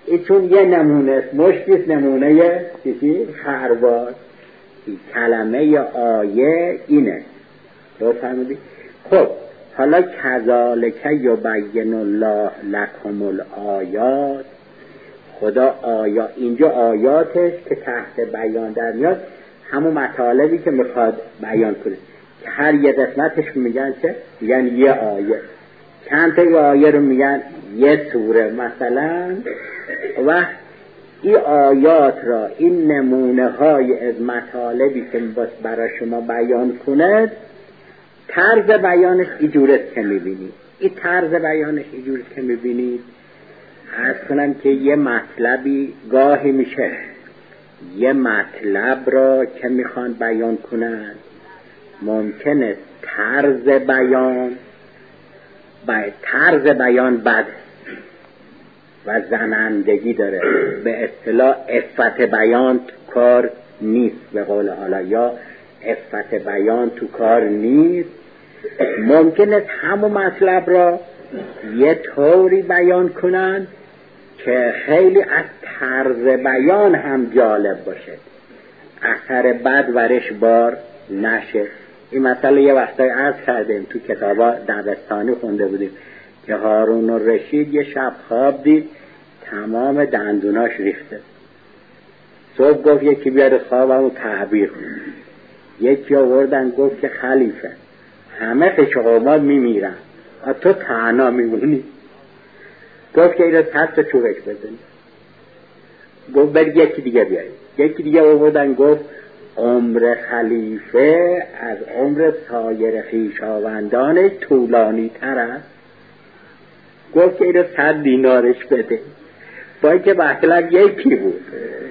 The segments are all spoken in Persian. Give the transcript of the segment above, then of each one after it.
چون یه نمونه مشکیست، نمونه چیزی خربار. کلمه آیه اینه، رو فرمودی؟ خب حالا کذالک یبین الله لکم الآیات. خدا اینجا آیاتش که تحت بیان در میاد همون مطالبی که میخواد بیان کنه، که هر یه قسمتش میگن چه؟ میگن یه آیه. چند تا آیه رو میگن یه سوره مثلا. و این آیات را، این نمونه های از مطالبی که برای شما بیان کنه، طرز بیانش اینجوریست که میبینید. این طرز بیانش اینجوریست که میبینید. عرض کنم که یه مطلبی گاهی میشه یه مطلب را که میخوان بیان کنن، ممکنه طرز بیان بد و زنندگی داره. به اصطلاح عفت بیان تو کار نیست، به قول حالا، یا عفت بیان تو کار نیست. ممکنه همون مطلب را یه طوری بیان کنن که خیلی از طرز بیان هم جالب باشه، اثر بد ورش بار نشه. این مسئله یه وقتای عرض کردیم تو کتابا دبستانی خونده بودیم که هارون الرشید یه شب خواب دید تمام دندوناش ریخته. صبح گفت یکی بیاره خوابمو تعبیر کنه. یکی آوردن گفت که خلیفه همه خشقومات میمیرن تو تنها میمونی. گفت که این رو تست چوبش بزنی. گفت بر یکی دیگه بیاری. یکی دیگه آوردن گفت عمر خلیفه از عمر سایر خویشاوندانش طولانی تر است. گفت که این رو 100 دینارش بده. با اینکه مطلب یکی بود،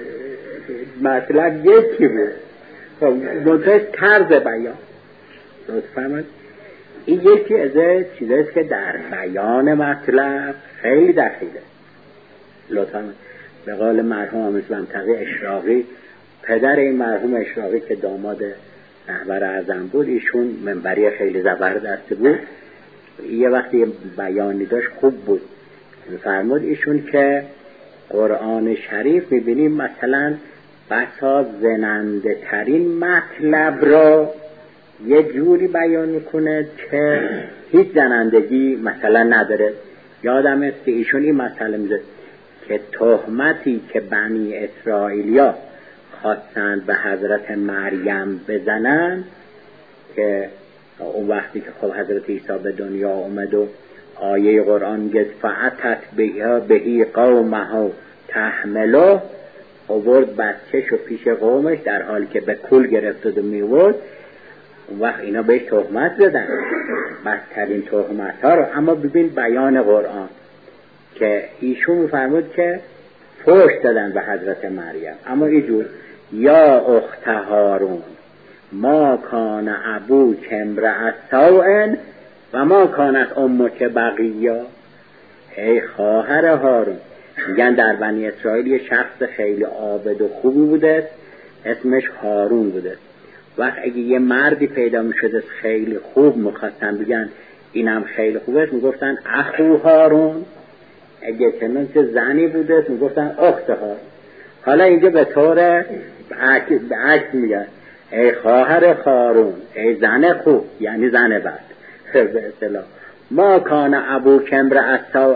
منطقه طرز بیان. فهمید؟ این یکی از چیزاییست که در بیان مطلب خیلی دخیله. لطفاً به قول مرحوم اسلام تقی اشراقی، پدر این مرحوم اشراقی که داماد رهبر اعظم بود، ایشون منبری خیلی زبردستی بود. یه وقتی بیانی داشت خوب بود. فرمود ایشون که قرآن شریف میبینیم مثلا بسا زننده ترین مطلب را یه جوری بیان میکنه که هیچ زنندگی مثلا نداره. یادم است که ایشون این مسئله میزد که تهمتی که بنی اسرائیلیا خواستند به حضرت مریم بزنن، که اون وقتی که خب حضرت عیسی به دنیا اومد و آیه قرآن گفت فأتت بهی قومه تحمله، آورد بچه‌شو پیش قومش در حالی که به کول گرفته و میورد. اون وقت اینا بهش تهمت زدن، بدترین تهمت ها رو. اما ببین بیان قرآن که ایشون میفرمود که فحش دادن به حضرت مریم، اما اینجور یا اخت هارون ما کان ابوک امرأ سوء و ما کانت امک بغیا. ای خواهر هارون، میگن در بنی اسرائیل یه شخص خیلی عابد و خوبی بوده، اسمش هارون بوده. وقت اگه یه مردی پیدا میشده خیلی خوب، میخواستن بگن اینم خیلی خوبه، میگفتن اخو هارون. اگه چنانچه زنی بوده میگفتن اخت هارون. حالا اینجا به طور عکس میگن ای خواهر هارون، ای زن خوب، یعنی زن بد. به اصطلاح ما کان ابوک امرأ سوء،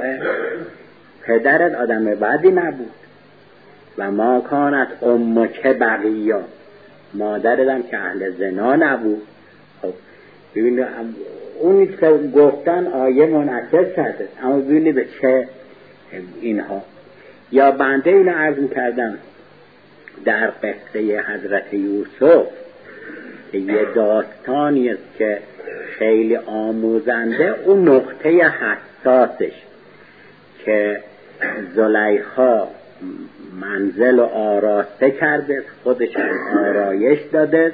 پدرت آدم بدی نبود. و ما کانت امک بغیا، مادرت هم که اهل زنا نبود. خب ببینید اون که گفتن آیه منعکس کرده، اما ببینید به چه اینها. یا بنده اینو عرض کردم در قصه حضرت یوسف که یه داستانی است که خیلی آموزنده. اون نقطه حساسش که زلیخا منزل و آراسته کرده، خودش آرایش داده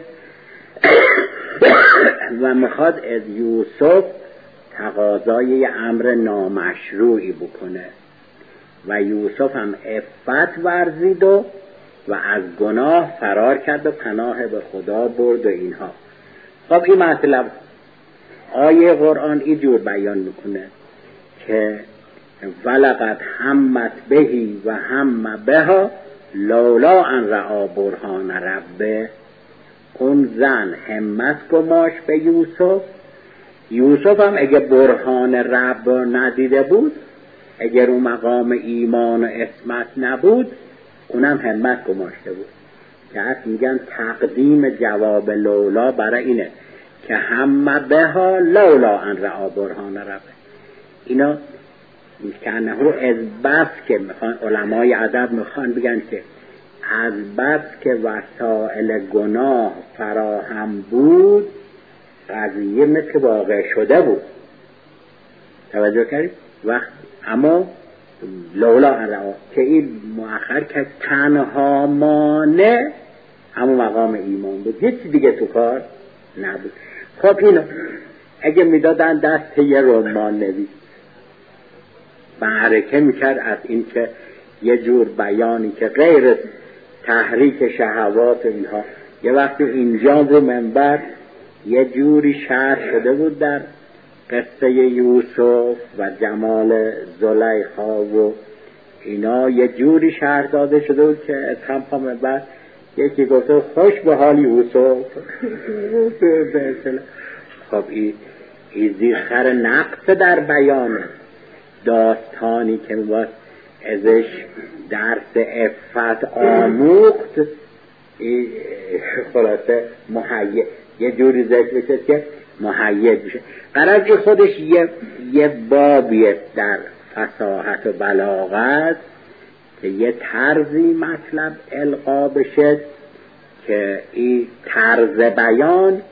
و میخواد از یوسف تقاضای امر نامشروعی بکنه و یوسف هم عفت ورزید و از گناه فرار کرد و پناه به خدا برد و اینها. خب این مطلب آیه قرآن اینجور بیان میکنه که ولقد همت بهی و هم بها لولا ان رعا برهان ربه. اون زن همت گماش به یوسف. یوسف هم اگه برهان رب ندیده بود، اگر اون مقام ایمان و عصمت نبود، اونم همت گماشته بود. که هست میگن تقدیم جواب لولا برای اینه که هم بها لولا ان رعا برهان ربه. اینا کنهو از بس که میخوان علمای ادب میخوان بگن که از بس که وسائل گناه فراهم بود، قضیه مثل واقع شده بود. توجه کردید؟ وقت اما لولا ان که این مؤخر که تنها مانع همون مقام ایمان بود، هیچ دیگه تو کار نبود. خب اینو اگه میدادن دست یه رمان نویس معرکه میکرد از این که یه جور بیانی که غیر تحریک شهوات اینها، یه وقتی اینجا رو منبر یه جوری شرح شده بود در قصه یوسف و جمال زلیخا و اینا، یه جوری شرح داده شده بود که از هم پا منبر یکی گفته خوش به حال یوسف. خب این زیخر نقص در بیان داستانی که باید ازش درس عفت آموخت، خلاصه محیط یه جوری ذکر بشه که محیط بشه. قرار خودش یه بابیه در فصاحت و بلاغت که یه طرزی مطلب القا بشه که این طرز بیان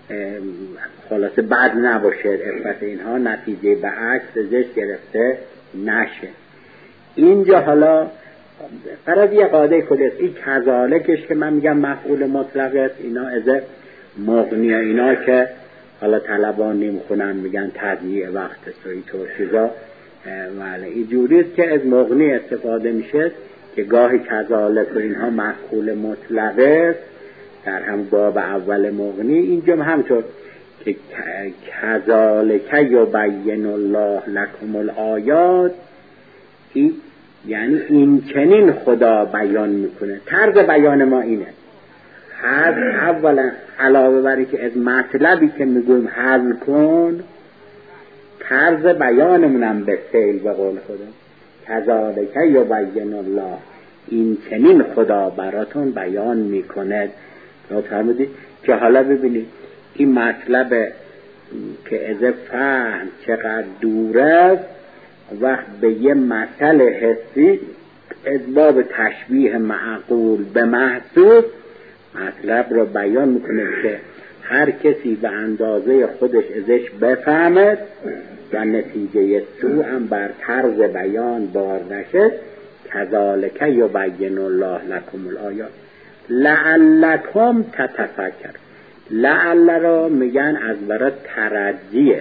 خلاصه بد نباشه، عفت اینها نتیجه به عکس ازش گرفته نشه. اینجا حالا قرار یه قاعده خودست، این کذالکش که من میگم مفعول مطلق است، اینا از مغنی اینا که حالا طلبان نمیخونن میگن تضییع وقت سوی تو چیزا، ولی این جوریست که از مغنی استفاده میشه که گاهی کذالک و اینها مفعول مطلق است در هم باب اول مغنی. اینجا همطور که کذالک یبین الله لکم الآیات، این یعنی این چنین خدا بیان میکنه. طرز بیان ما اینه، اولا علاوه بر که از مطلبی که میگویم حذف کن، طرز بیانمونم به فعل به قول خدا کذالک یبین الله، این چنین خدا براتون بیان میکنه. فرمودید که حالا ببینید این مطلب که از فهم چقدر دور است، وقت به یه مسئله حسی از باب تشبیه معقول به محسوس مطلب رو بیان میکنه که هر کسی به اندازه خودش ازش بفهمد و نتیجه سوء هم بر طرز بیان بار نشه. کذالک یبین الله لکم الآیات لعلکم تتفکر. لعل را میگن از برای ترجیه،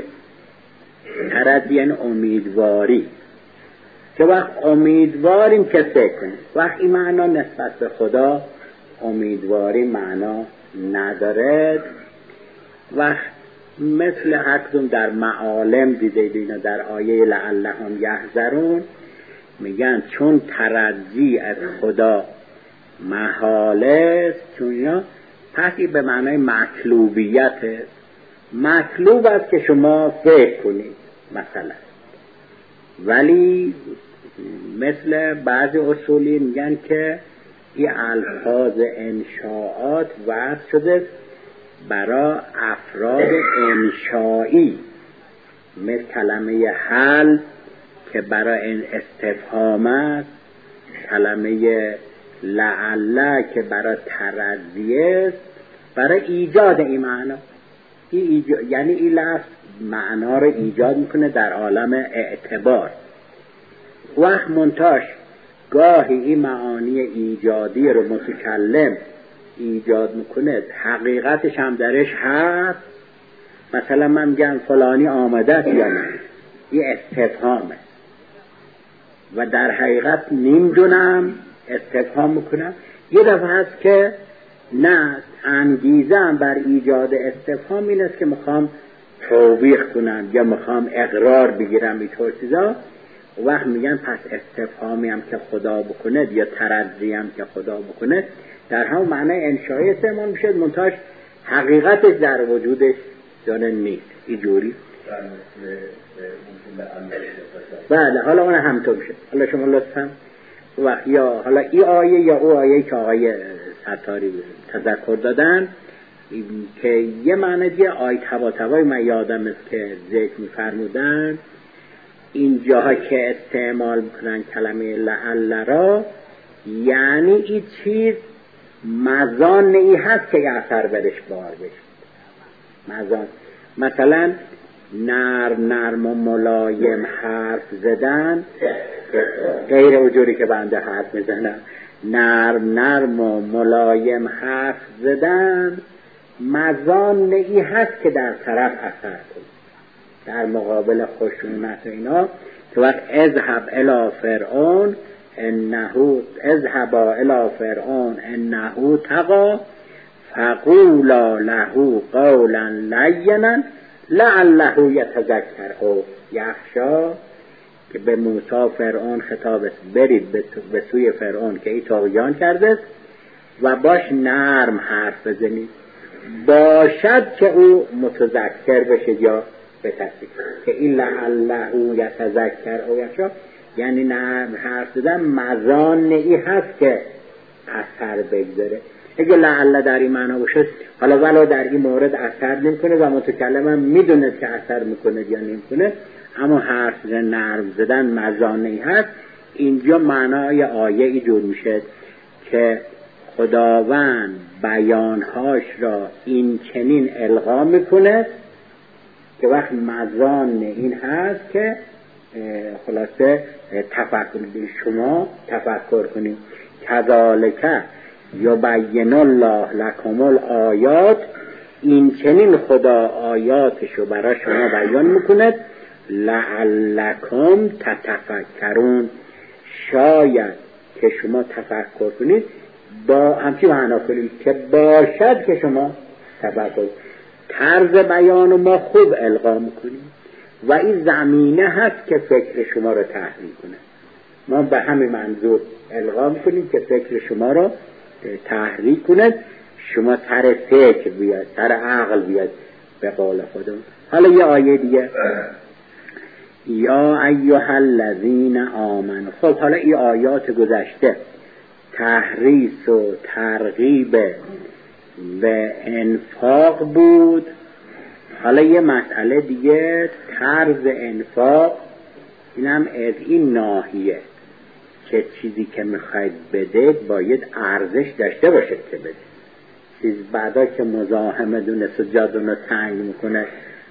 ترجیه یعنی امیدواری، که وقت امیدواریم که فکر کنیم. وقت این معنا نسبت به خدا امیدواری معنا نداره. وقت مثل حکم در معالم دیده دینا در آیه لعلهم یحذرون میگن چون ترجی از خدا محاله است، چون اینا پسی به معنای مطلوبیت است. مطلوب است که شما فکر کنید مثلا، ولی مثل بعضی اصولی میگن که این الفاظ انشاءات وضع شده برای افراد انشایی، مثل کلمه حل که برای این استفهام است، کلمه لعله که برای ترضیه است، برای ایجاد این معنا. یعنی این لفظ معنا رو ایجاد میکنه در عالم اعتبار. وقت منتاش گاهی این معانی ایجادی رو متکلم ایجاد میکنه، حقیقتش هم درش هست. مثلا من میگم فلانی آمده است یا نه، این استفهامه و در حقیقت نمیدونم، استفهام میکنم. یه دفعه هست که نه، انگیزم بر ایجاد استفهام این است که میخوام توبیخ کنم یا میخوام اقرار بگیرم، اینطور چیزا. وقت میگن پس استفهامی هم که خدا بکنه یا ترضی هم که خدا بکنه در همون معنی انشایی استعمال میشه، منتهاش حقیقتش در وجودش داره نیست. اینجوری بله. حالا اون همطور میشه. حالا شما لطفا وقت یا حالا این آیه یا او آیه که آقای ستاری تذکر دادن که یه معنی دیگه آیه تبا من یادم است که ذکر میفرمودن این جاها که استعمال میکنن کلمه لعل را، یعنی این چیز مزان ای هست که اثر برش بار بشه. مزان مثلا نرم و ملایم حرف زدن، غیر اونجوری که بنده حرف میزنم، نرم و ملایم حرف زدن مزان ای هست که در طرف اثر کنه، در مقابل خشونت اینا. تو وقت اذهب الی فرعون اذهبا الی فرعون انه طغی فقولا له قولا لینا لعله یتذکر او یخشی، که به موسی فرعون خطاب است برید به سوی فرعون که ای طغیان کرده و باش نرم حرف بزنید باشد که او متذکر بشه یا بترسید. که این لعله یتذکر او یخشی یعنی نرم حرف زدن مزان ای هست که اثر بگذاره. اگه لعله در این معنا باشه حالا ولی در این مورد اثر نمیکنه و متکلم هم میدونه که اثر میکنه یا نمیکنه، اما حرف نرم زدن مزان ای هست. اینجا معنای آیه اینجور میشه که خداوند بیانهاش را این چنین القا میکنه که وقت مزان این هست که خلاصه شما تفکر کنید. کذالک یبین الله لکم الآیات، این چنین خدا آیاتشو برای شما بیان میکند. لعلکم تتفکرون، شاید که شما تفکر کنید. با همچی معنا کنید که باشد که شما تفکر. طرز بیان ما خوب القا میکنیم و این زمینه هست که فکر شما رو تحریک کنه. ما به همین منظور القا میکنیم که فکر شما رو تحریک کنه، شما سر فکر بیاد، سر عقل بیاد به قول خودمون. حالا یه آیه دیگه، یا ایها الذین آمنوا. خب حالا این آیات گذشته تحریص و ترغیب به انفاق بود. حالا یه مسئله دیگه، طرز انفاق، اینم از این ناحیه که چیزی که میخواید بده باید ارزش داشته باشه که بده. چیز بعدا که مزاحمه دونه سجادونو تنگ میکنه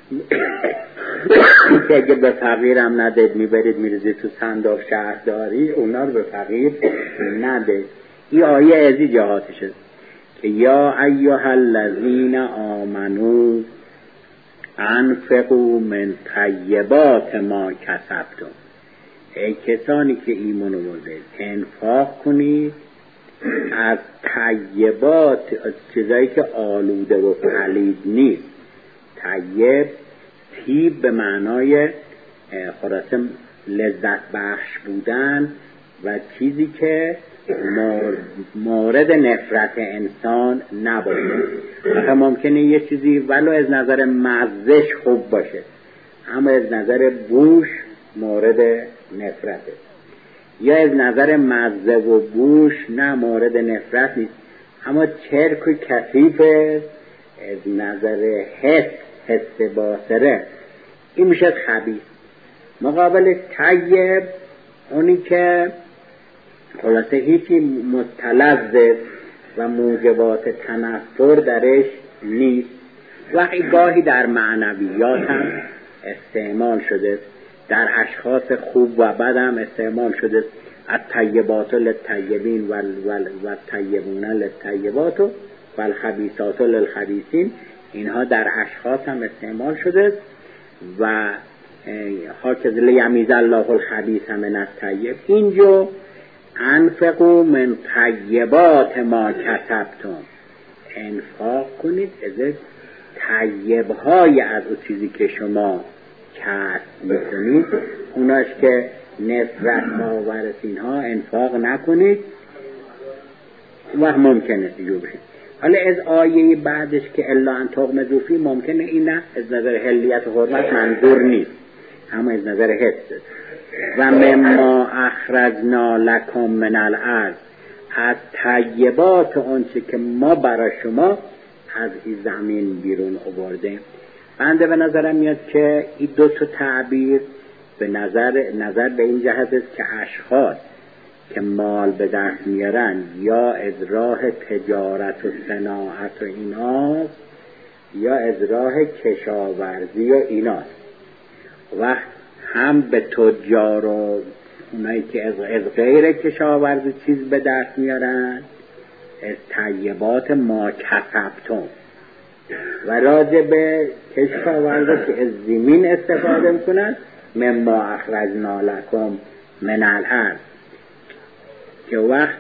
که اگه به فقیرم ندید میبرید میریزید تو صندوق شهرداری، اونا رو به فقیر ندید. این آیه از این جهاتشه که یا ایها الذین آمنوا انفقوا من طیبات ما کسبتم. ای کسانی که ایمان آوردید انفاق کنید از طیبات، از چیزایی که آلوده و پلید نیست. طیب طیب به معنای خلاصه لذت بخش بودن و چیزی که مورد نفرت انسان نباشه. مثلا ممکنه یه چیزی ولو از نظر مزهش خوب باشه اما از نظر بوش مورد نفرته، یا از نظر مزه و بوش نه مورد نفرت نیست اما چرک و کثیف از نظر حس باصره، این میشه خبیث. مقابل طیب اونی که خلاصه هیچی متلذذ و موجبات تنفر درش نیست. وقتی گاهی در معنویات هم استعمال شده، در اشخاص خوب و بد هم استعمال شده. الطیبات للطیبین و الطیبون للطیبات و الخبیثات للخبیثین، اینها در اشخاص هم استعمال شده. و هاکذ لیمیز الله الخبیث من الطیب. اینجا انفقوا من طیبات ما کسبتم، انفاق کنید از طیبهای از اون چیزی که شما کسب میکنید، اوناش که نفرت ها و رسین ها انفاق نکنید و ممکنه دیگه بشید. حالا از آیه بعدش که الا ان تغمضوا فیه ممکنه این نه از نظر حلیت و حرمت منظور نیست، اما از نظر حس. و مما اخرجنا لکم من الارض، از طیبات اونچه که ما برای شما از این زمین بیرون آوردیم. بنده به نظرم میاد که این دو تا تعبیر به نظر به این جهت است که اشخاص که مال به دست میارن یا از راه تجارت و صناعت و ایناست یا از راه کشاورزی و ایناست. وقت هم به تجار و اونایی که از غیر کشاورزی چیز به دست میارن از طیبات ما کسبتم، و راجع به کشاورزی که از زمین استفاده میکنن مما اخرجنا لکم من الارض، که وقت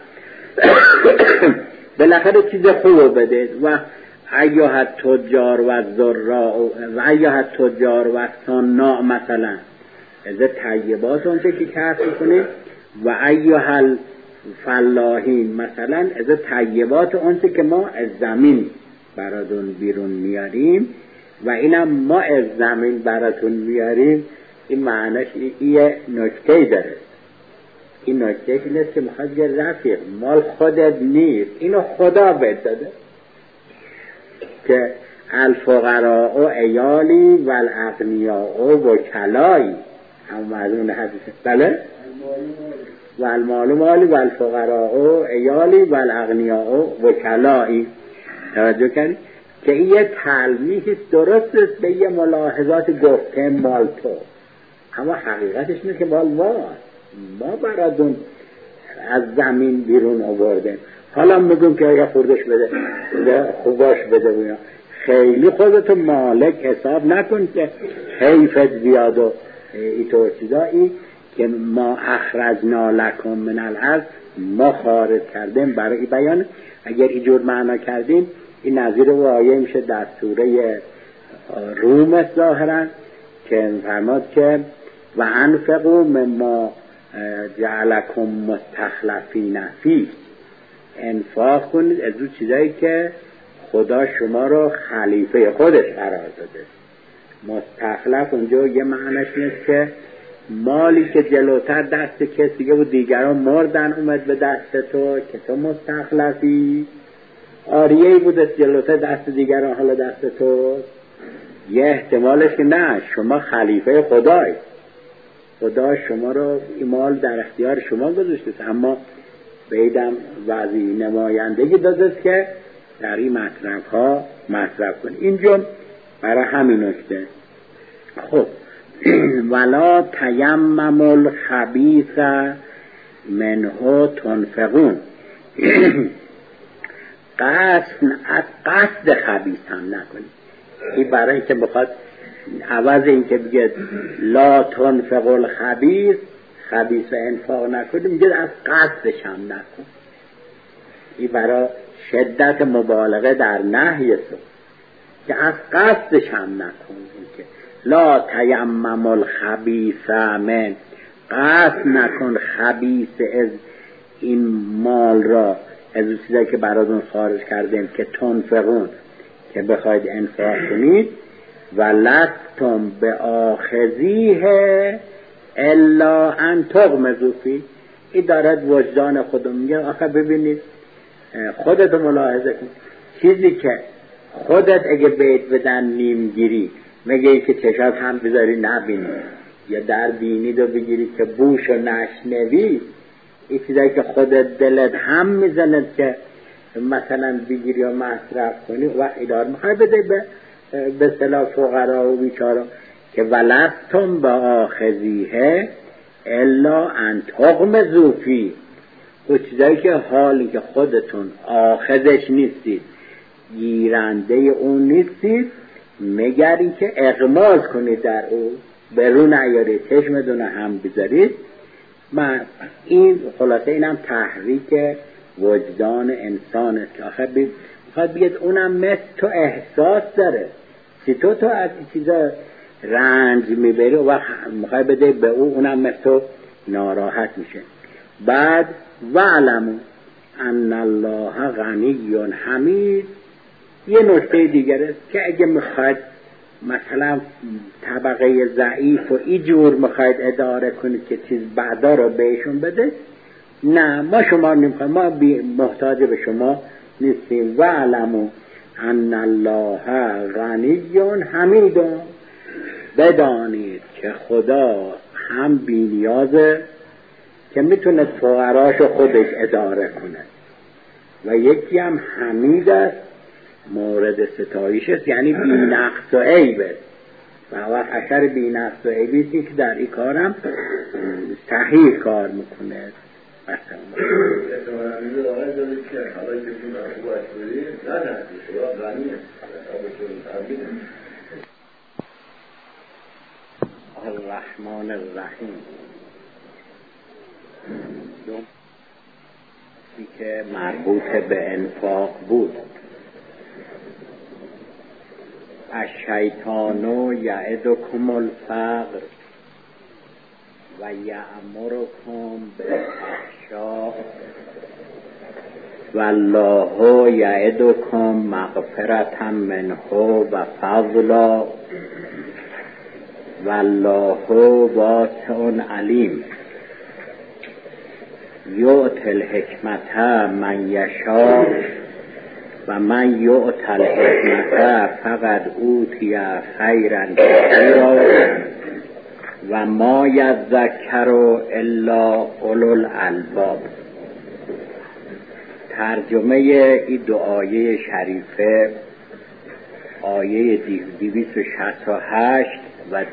بالاخره چیز خوب بده. و ایها تجار و زراع و ایها تجار و صناع مثلا از طیبات اونچه که کسب کنید، و ایها فلاحین مثلا از طیبات اونچه که ما از زمین براتون بیرون میاریم، و اینم ما از زمین براتون میاریم. این معنیش یه نکته داره. این نکته اینه که میخواد یه رفیق مال خودت نیست، اینو خدا بهت داده که الفقراء و ایالی و الاغنیاء و وکلایی، هم مضمون حدیثه. بله و المال مالی و الفقراء و ایالی و الاغنیاء و وکلایی. توجه کنید که این یه تلمیح درست است به یه ملاحظات گفته مال تو، اما حقیقتش اینه که مال ما براتون از زمین بیرون آورده. حالا میگم که اگه خوردش بده خوباش بده بویا. خیلی خودتو مالک حساب نکن که حیفت بیاد و ایتو چیزایی که ما اخرجنا لکم من الارض، ما خارج کردیم برای بیان. اگر اینجور معنا کردیم این نظیر و آیه میشه در سوره روم ظاهرا که فرماد که و انفقوا مما جعلکم مستخلفین فیه، انفاق کنید از اون چیزایی که خدا شما رو خلیفه خودش قرار داده. مستخلف اونجا یه معنیش نیست که مالی که جلوتر دست کسی و دیگران مردن اومد به دست تو که تو مستخلفی. آریه‌ای بود جلوتر دست دیگران حالا دست تو. یه احتمالش که نه، شما خلیفه خدایی، خدا شما رو این مال در اختیار شما گذاشته، اما بیدم وضعی نمایندگی داده که در این مطرف ها مصرف کنید. اینجا برای همین نکته. خب ولا تیمموا الخبیث منه تنفقون، قصد خبیث هم نکنید. این برای اینکه بخواد عوض این که بگه لا تنفقوا الخبیث، خبیث انفاق نکنید، میگه از قصدش هم نکن. این برای شدت مبالغه در نهی است که از قصدش هم نکن. که لا تیمموا الخبیث من، قصد نکن خبیث از این مال را، از اون چیزایی که براتون خارج کردیم که تنفقون، که بخواید انفاق کنید. و لستم به آخذیه الا ان تغمضوا فیه. این دارد وجدان خودم میگه آخه ببینید خودت ملاحظه کن، چیزی که خودت اگه بیت بدن نیمگیری میگه که چشات هم بذاری نبینی یا در بینید و بگیری که بوش و نشنوی، این چیزایی که خودت دلت هم میزند که مثلا بگیری یا مصرف کنی و اداره میخوای بده به اصطلاح فقرا و بیچارا، که ولستم به آخذیه الا ان تغمضوا فیه. و چیزایی که حالی که خودتون آخذش نیستید، گیرنده اون نیستید، مگری که اغماض کنید در او، به رو نیارید، چشمتون هم بذارید. من این خلاصه اینم تحریک وجدان انسان است که آخر میخواد بگید اونم مثل تو احساس داره، چی تو از چیزا رنج میبری و میخوای بده به اونم مثل تو ناراحت میشه. بعد وعلموا ان الله غنی حمید. یه نکته دیگر است که اگه میخواید مثلا طبقه ضعیف و اینجور میخواید اداره کنید که چیز بعدا رو بهشون بده، نه، ما شما نمیخوایم، ما محتاج به شما نیستیم. وعلموا ان الله غنی حمید. بدانید که خدا هم بی‌نیازه که میتونه فقراشو خودش اداره کنه و یکی هم حمید است، مورد ستایش است، یعنی بی نقص و عیب است و اثر بی نقص و عیبی که در این کارم صحیح کار میکنه. الرحمن الرحیم که مربوط به انفاق بود. الشیطان یعدکم الفقر و یأمرکم بالفحشاء والله یعدکم مغفرة منه و فضلا والله واسع علیم. یؤتی الحکمت من یشاء و من یؤت الحکمت فقد اوتی خیرا کثیرا و ما یذکر الا اولو الالباب. ترجمه این دو آیه شریفه، آیه 268 و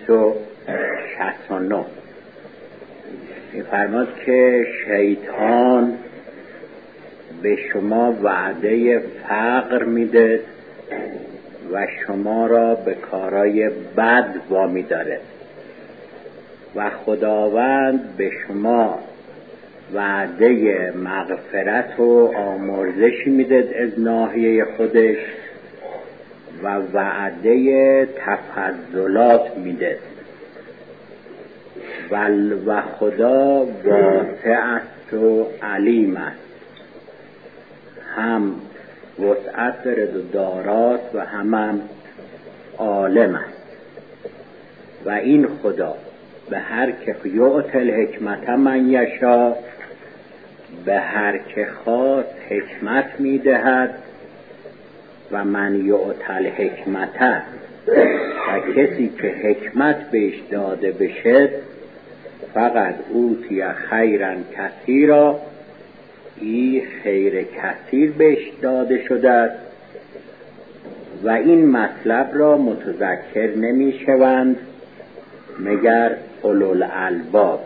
269 می‌فرماید که شیطان به شما وعده فقر میده و شما را به کارهای بد وامی داره و خداوند به شما وعده مغفرت و آمرزشی میده از ناحیه خودش و وعده تفضلات میده و خدا واسع است و علیم است، هم وسعت دارد و داراست و هم عالم است. و این خدا به هر که یؤتی الحکمت من یشاء، به هر که خواست حکمت میدهد و من یؤتی الحکمت و کسی که حکمت بهش داده بشه فقط اوتی خیرا کثیرا، این خیر کثیر بهش داده شده است. و این مطلب را متذکر نمی شوند مگر اولوالالباب،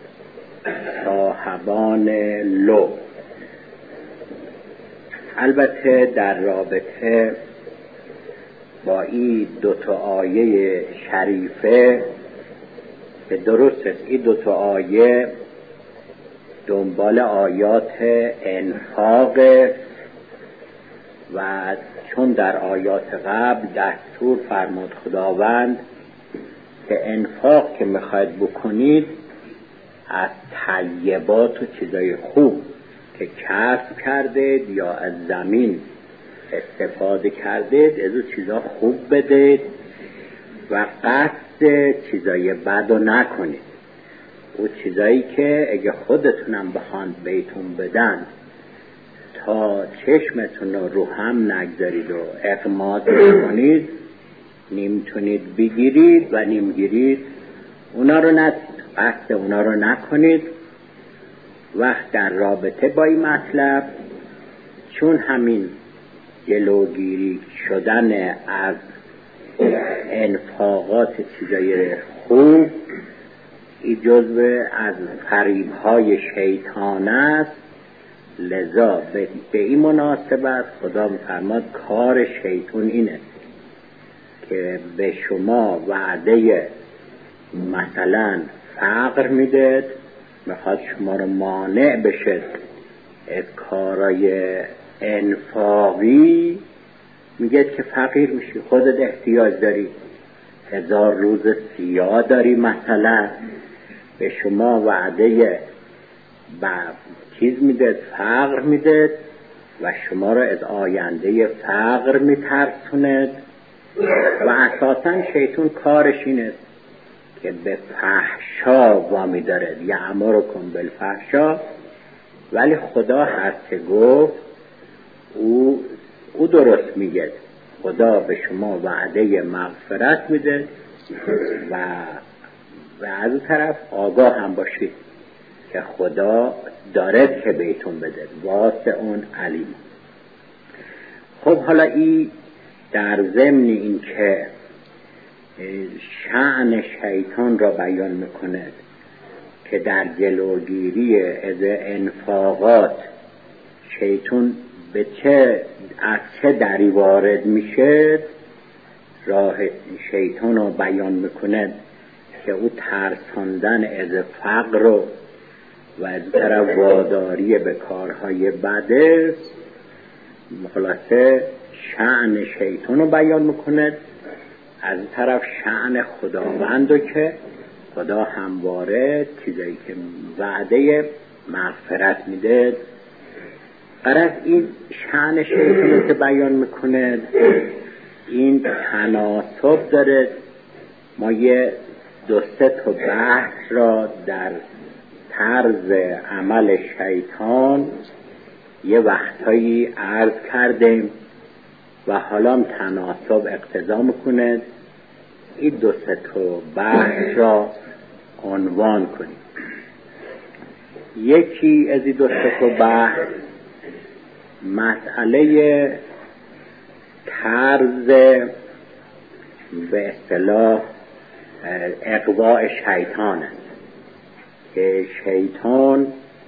صاحبان لب. البته در رابطه با این دوتا آیه شریفه که درست است، این دوتا آیه دنبال آیات انفاق و چون در آیات قبل دستور فرمود خداوند که انفاق که میخواید بکنید از طیبات و چیزای خوب که کسب کردید یا از زمین استفاده کردید از اون چیزا خوب بدید و قصد چیزای بد رو نکنید. او چیزایی که اگه خودتونم بخواند بهتون بدن تا چشمتون رو هم نگذارید و اقماد کنید، نمیتونید بگیرید و نمیگیرید، اونا رو قصد اونا رو نکنید. وقت در رابطه با این مطلب چون همین جلوگیری شدن از انفاقات چیزای خوب این جزو از فریب‌های شیطان است، لذا به این مناسبت خدا می‌فرماد کار شیطان اینه که به شما وعده مثلا فقر میده، میخواد شما رو مانع بشه از کارای انفاقی، میگه که فقیر میشی، خودت احتیاج داری، 1000 روز سیاه داری مثلا به شما وعده چیز میده، فقر میده و شما را از آینده فقر میترسوند و اساساً شیطان کارش اینه که به فحشا وامی دارد، یأمرکم بالفحشا. ولی خدا هست که گفت او درست میگه، خدا به شما وعده مغفرت میده و از اون طرف آگاه هم باشید که خدا دارد که بهتون بده، واسه اون علیم. خب حالا این در ضمن این که شأن شیطان را بیان میکنه که در جلوگیری از انفاقات شیطان از چه دری وارد میشه، راه شیطان رو بیان میکنه که او ترساندن از فقر و از طرف واداری به کارهای بده. خلاصه شأن شیطان رو بیان میکنه، از طرف شأن خداوند رو که خدا همواره چیزایی که وعده مغفرت میده. قرار این شأن شیطان رو که بیان میکنه این تناسب داره. ما یه 2-3 تا بحث را در طرز عمل شیطان یه وقتایی عرض کردیم و حالا تناسب اقتضا میکنه این 2-3 تا بحث را عنوان کنیم. یکی از این 2-3 تا بحث مسئله طرز به اصطلاح اغواء شیطان است که شیطان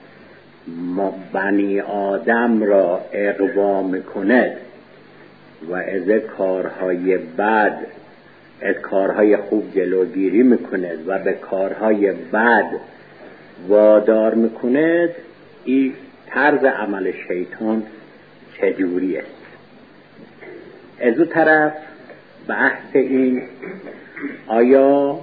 بنی آدم را اغوا میکند و از کارهای بد از کارهای خوب جلوگیری میکند و به کارهای بد وادار میکند. این طرز عمل شیطان چجوری است؟ از اون طرف بحث این آیا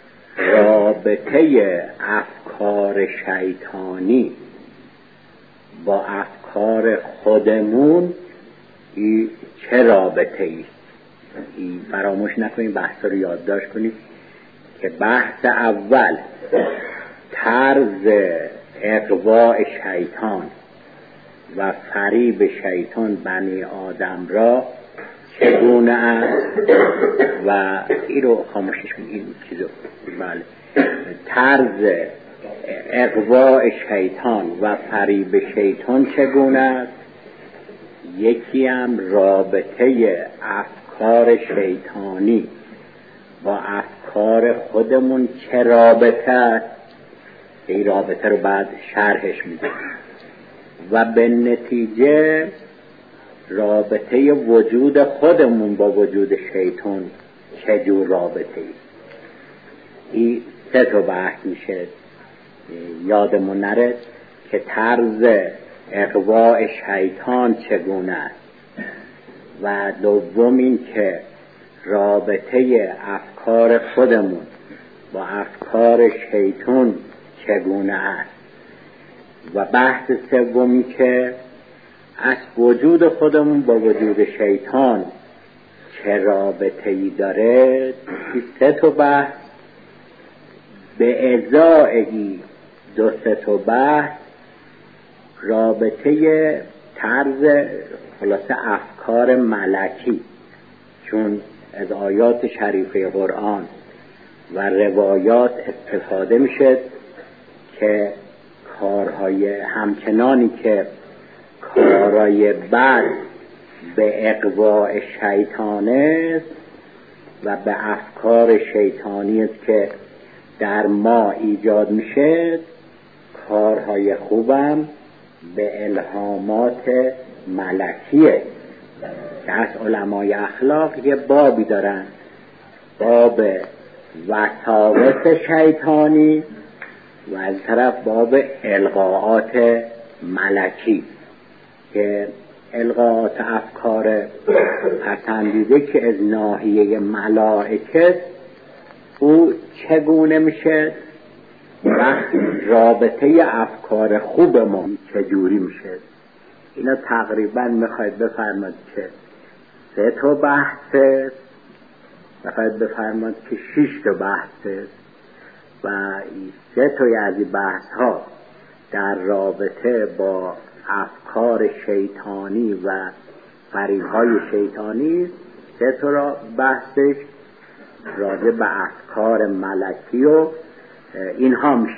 رابطه افکار شیطانی با افکار خودمون این چه رابطه ایست؟ فراموش نکنید بحث رو یادداشت کنید که بحث اول طرز اغواء شیطان و فریب شیطان بنی آدم را چگونه است و این رو خاموشش کنید. این چیزو بله طرز اغواء شیطان و فریب شیطان چگونه است. یکی هم رابطه افکار شیطانی با افکار خودمون چه رابطه است. این رابطه رو بعد شرحش میدیم و به نتیجه رابطه وجود خودمون با وجود شیطان چجور رابطه ای. این 3 تا بحث میشه یادمون نره که طرز اغواء شیطان چگونه است و دوم این که رابطه افکار خودمون با افکار شیطان چگونه است و بحث سومی که از وجود خودمون با وجود شیطان چه رابطه‌ای داره. این 3 تا بحث به ازای 2-3 تا بحث رابطه طرز خلاصه افکار ملکی، چون از آیات شریفه قرآن و روایات استفاده میشه که کارهای همچنانی که کارهای بد به اغواء شیطان است و به افکار شیطانی است که در ما ایجاد میشه، کارهای خوبم به الهامات ملکیه که از علمای اخلاق یه بابی دارن، باب وساوس شیطانی و از طرف باب القاءات ملکی که القاءات افکار پسندیده که از ناحیه ملائکه او چگونه میشه وقت رابطه افکار خوب ما چجوری میشه؟ اینا تقریبا میخواید بفرماد که 3 تا بحثه، میخواید بفرماد که 6 تا بحثه و این 3 تا از این بحث ها در رابطه با افکار شیطانی و فریب‌های شیطانی، 3 تا را بحثش راجع به افکار ملکی و اینها میشه.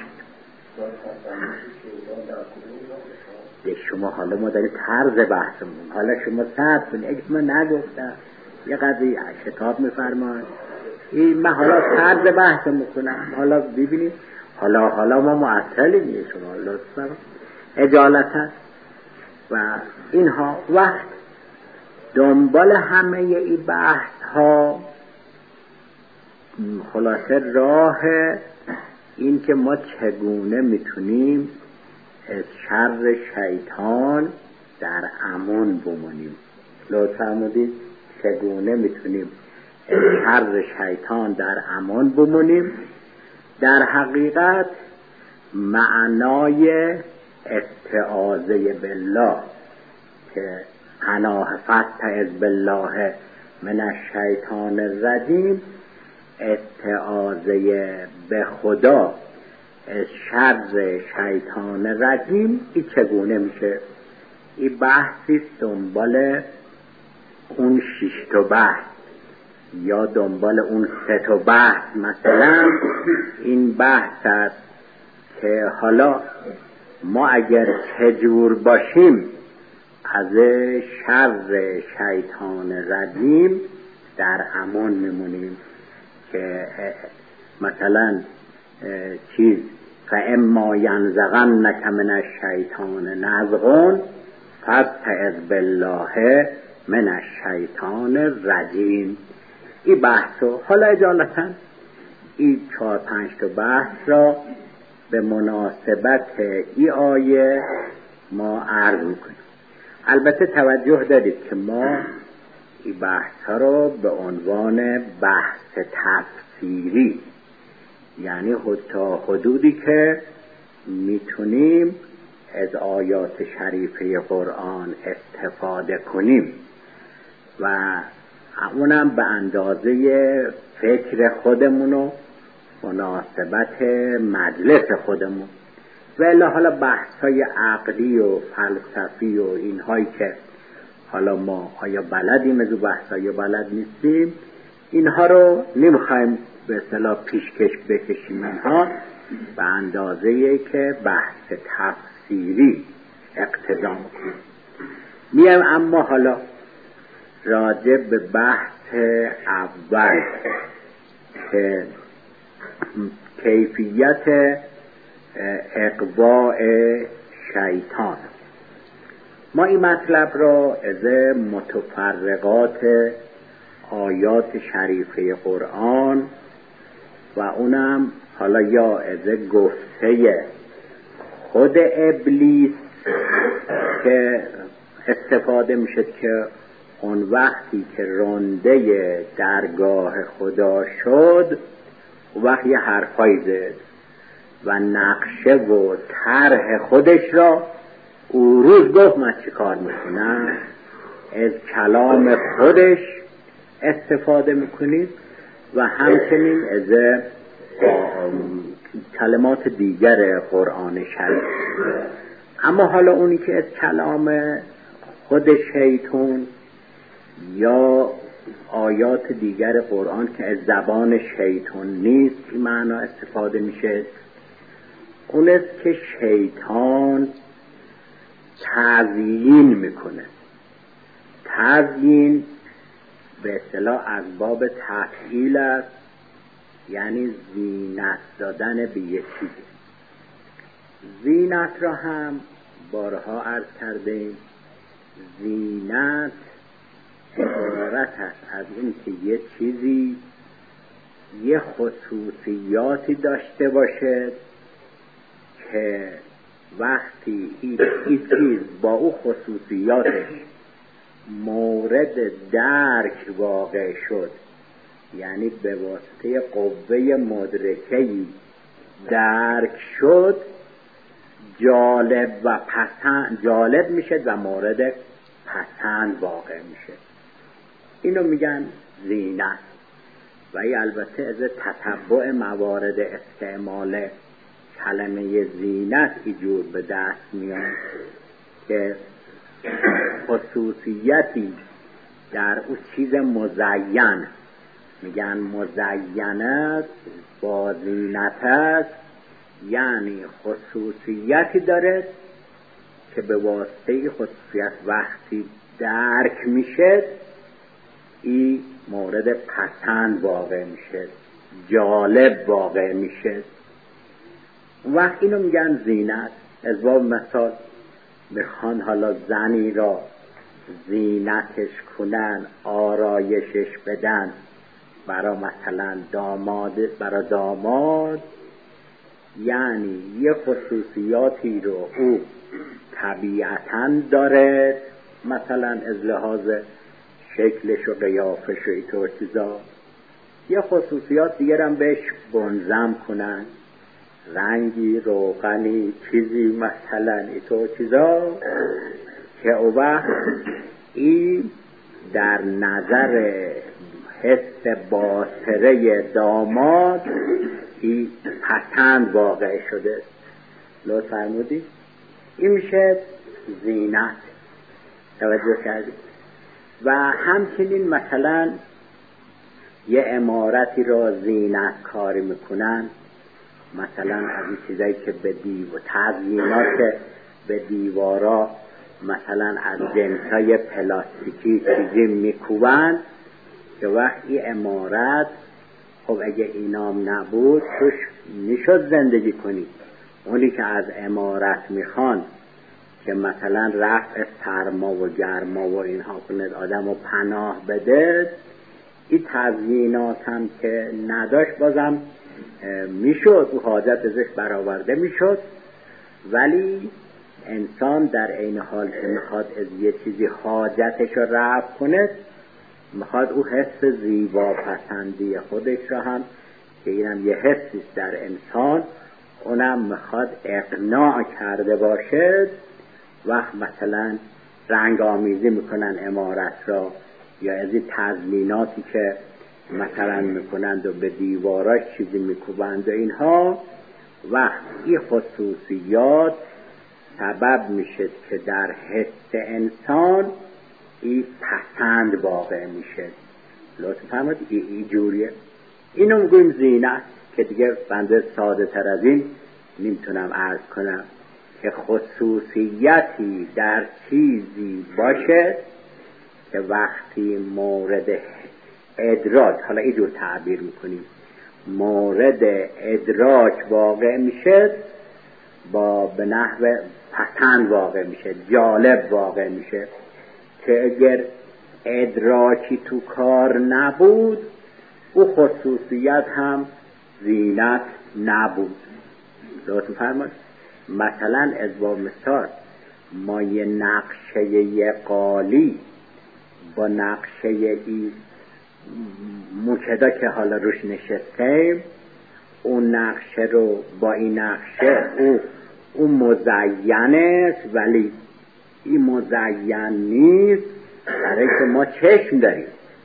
شما حالا ما داریم طرز بحثمون، حالا شما صبر کنید، اگه من نگفتم یه قضیه کتاب میفرماید این من حالا طرز بحث میکنم، حالا ببینید حالا ما معطلیم، شما لطفا اجالتا و اینها. وقت دنبال همه این بحث ها خلاصه راه این که ما چگونه میتونیم از شر شیطان در امان بمونیم. لطفا فرمودید چگونه میتونیم از شر شیطان در امان بمونیم. در حقیقت معنای استعاذه بالله که پناه فاستعذ بالله من الشیطان الرجیم، استعاذه به خدا از شر شیطان رجیم، این چگونه میشه؟ این بحثی دنبال اون 6 تا بحث یا دنبال اون 3 تا بحث. مثلا این بحث است که حالا ما اگر چجور باشیم از شر شیطان رجیم در امان میمونیم، که مثلا چیز فاما ینزغنک من الشیطان نزغ فاستعذ بالله من الشیطان الرجیم. این بحثو حالا اجالتا این 4-5 تا بحث را به مناسبت این آیه ما عرض میکنیم. البته توجه دارید که ما این بحث ها رو به عنوان بحث تفسیری، یعنی تا حدودی که میتونیم از آیات شریفه قرآن استفاده کنیم و اونم به اندازه فکر خودمون و مناسبت مجلس خودمون. ولی حالا بحث های عقلی و فلسفی و اینهایی که حالا ما آیا بلدیم از بحث ها یا بلد نیستیم، اینها رو نمیخوایم به اصطلاح پیشکش بکشیم، اینها به اندازه‌ای که بحث تفسیری اقتضا می‌کنه. میایم اما حالا راجع به بحث اول که کیفیت اغواء شیطان. ما این مطلب را از متفرقات آیات شریفه قرآن و اونم حالا یا از گفته خود ابلیس که استفاده میشه که اون وقتی که رنده درگاه خدا شد وقت یه حرفایی زد و نقشه و طرح خودش را او روز گفت من چی کار میکنم، از کلام خودش استفاده میکنید و همچنین از کلمات دیگر قرآن شریف. اما حالا اونی که از کلام خود شیطان یا آیات دیگر قرآن که از زبان شیطان نیست این معنا استفاده میشه، اون است که شیطان تزیین میکنه. تزیین به اصطلاح از باب تفعیل است، یعنی زینت دادن به یک چیزی. زینت را هم بارها عرض کردیم، زینت عبارت است از این که یه چیزی یه خصوصیاتی داشته باشد که وقتی این چیز با او خصوصیاتش مورد درک واقع شد، یعنی به واسطه قوه مدرکه‌ای درک شد جالب میشه و مورد پسند واقع میشه. اینو میگن زینت. و این البته از تتبع موارد استعمال کلمه زینت اینجور به دست میاد که خصوصیتی در اون چیز مزین، میگن مزینت با زینت است، یعنی خصوصیتی داره که به واسطه خصوصیت وقتی درک میشه این مورد پسند واقع میشه، جالب واقع میشه. وقت اینو میگن زینت. از باب مثال میخوان حالا زنی را زینتش کنن، آرایشش بدن برای مثلا داماد، یعنی یه خصوصیاتی رو او طبیعتاً داره، مثلا از لحاظ شکلش و قیافش و اینطور چیزا، یه خصوصیات دیگر هم بهش بنظم کنن، رنگی، روغنی، چیزی مثلا اینطور چیزا، که او وقت این در نظر حس باطره داماد این پسند واقع شده. لطف فرمودی؟ این میشه زینت. توجه کردید؟ و همچنین مثلا یه عمارتی را زینت کاری میکنن، مثلا از این چیزایی که به تزیینات که به دیوارا مثلا از جنسای پلاستیکی چیزی میکوبن، که وقتی عمارت خب اگه اینام نبود توش میشد زندگی کنی. اونی که از عمارت میخوان که مثلا رفع سرما و گرما و اینها کنه، آدم رو پناه بده، این تزیینات هم که نداشت بازم میشد و حاجت ازش برآورده میشد. ولی انسان در این حال که میخواد از یه چیزی حاجتش رو رفع کنه، میخواد او حس زیبا پسندی خودش را هم که اینم یه حسیست در انسان، اونم میخواد اقناع کرده باشد. وقت مثلا رنگ آمیزی میکنن عمارت را، یا از این تزییناتی که مثلا میکنند و به دیواراش چیزی میکوبند و اینها، وقت این خصوصیات سبب میشه که در حس انسان این پسند واقع میشه. لطفا فرمایید این جوریه. اینو میگویم زینت، که دیگه بنده ساده تر از این نمیتونم عرض کنم، که خصوصیتی در چیزی باشه که وقتی مورد ادراک، حالا اینجور تعبیر میکنیم، مورد ادراک واقع میشه، با به نحو پسند واقع میشه، جالب واقع میشه، که اگر ادراکی تو کار نبود او خصوصیت هم زینت نبود. لطفا فرمایید. مثلا از با مثال ما یه نقشه یه قالی با نقشه ای موکدا که حالا روش نشستیم، اون نقشه رو با این نقشه اون مزین است، ولی این مزین نیست برای که ما چشم داریم.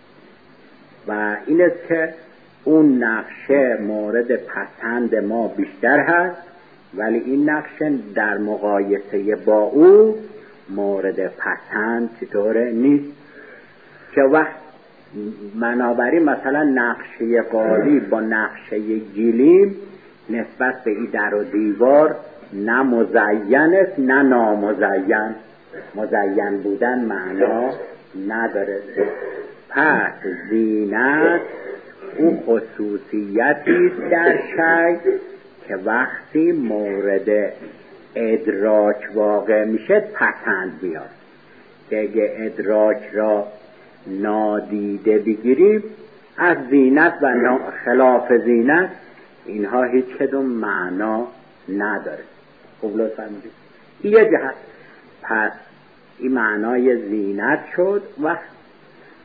و این است که اون نقشه مورد پسند ما بیشتر هست، ولی این نقشه در مقایسه با او مورد پسند چطوره نیست. که وقت بنابراین مثلا نقشه قالی با نقشه گلیم نسبت به این در و دیوار نه مزین است نه نامزین. مزین بودن معنا نداره. پس زینت اون خصوصیتی در شی که وقتی مورد ادراک واقع میشه پسند بیاد. که اگه ادراک را نادیده بگیریم، از زینت و خلاف زینت اینها هیچ کدوم معنا نداره. خوب لطفا میگید این یه جهت. پس این معنای زینت شد. و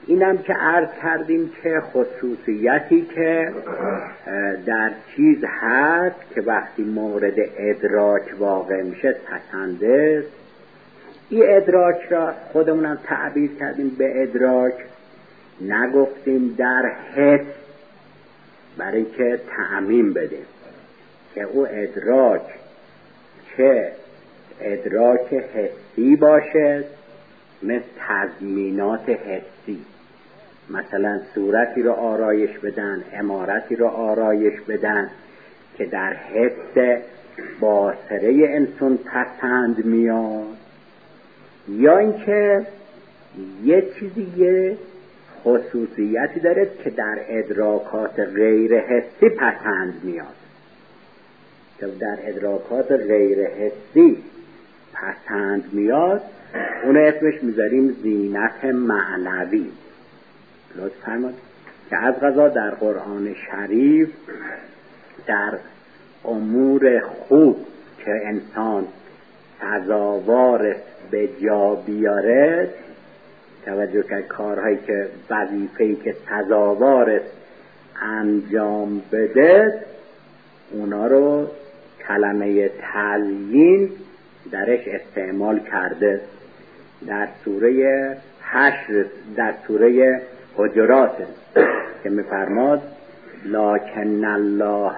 اینم که عرض کردیم که خصوصیتی که در چیز هست که وقتی مورد ادراک واقع میشه پسنده. این ادراک را خودمونم تعبیر کردیم به ادراک، نگفتیم در حس، برای که تعمیم بدیم که او ادراک که ادراک حسی باشه، مثل تضمینات حسی، مثلا صورتی رو آرایش بدن، عمارتی رو آرایش بدن که در حس باصره انسان پسند میاد، یا اینکه یه چیزی یه خصوصیتی داره که در ادراکات غیر حسی پسند میاد، که در ادراکات غیر حسی پسند میاد، اون اسمش میذاریم زینت معنوی. لطفاً که از قضا در قرآن شریف در امور خوب که انسان سزاوار به جا بیاره، توجه که کارهایی که وظیفه‌ای که سزاوار انجام بده، اونا رو کلمه تزیین درش استعمال کرده. در سوره حشر، در سوره حجرات که می‌فرماد لکن الله